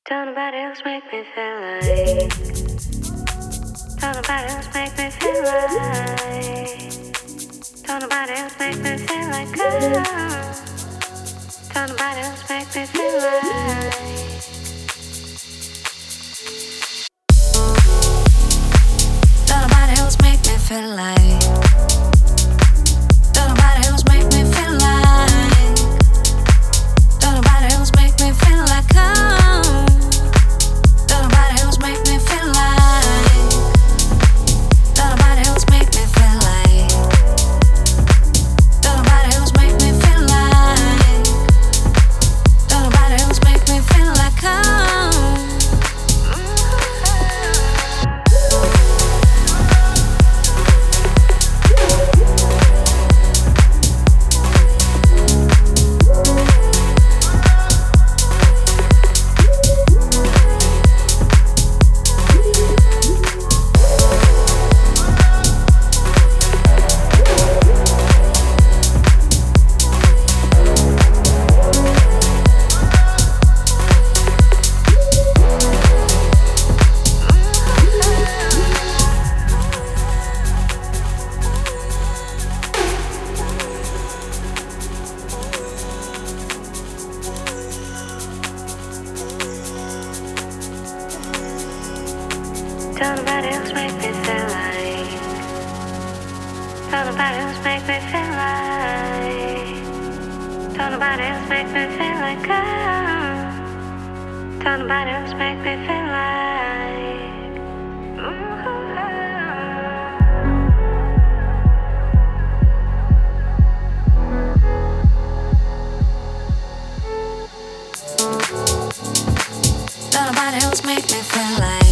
Don't nobody else make me feel like. Don't nobody else make me feel like. Don't nobody else make me feel like. Don't nobody else make me feel like. Don't nobody else make me feel like. Don't nobody else make me feel like. Don't nobody else make me feel like. Don't nobody else make me feel like. Don't nobody else make me feel like. Don't nobody else make me feel like. Don't nobody else make me feel like. Don't nobody else make me feel like. Don't nobody else make me feel like. Don't nobody else make me feel like. Don't nobody else make me feel like. Don't nobody else make me feel like.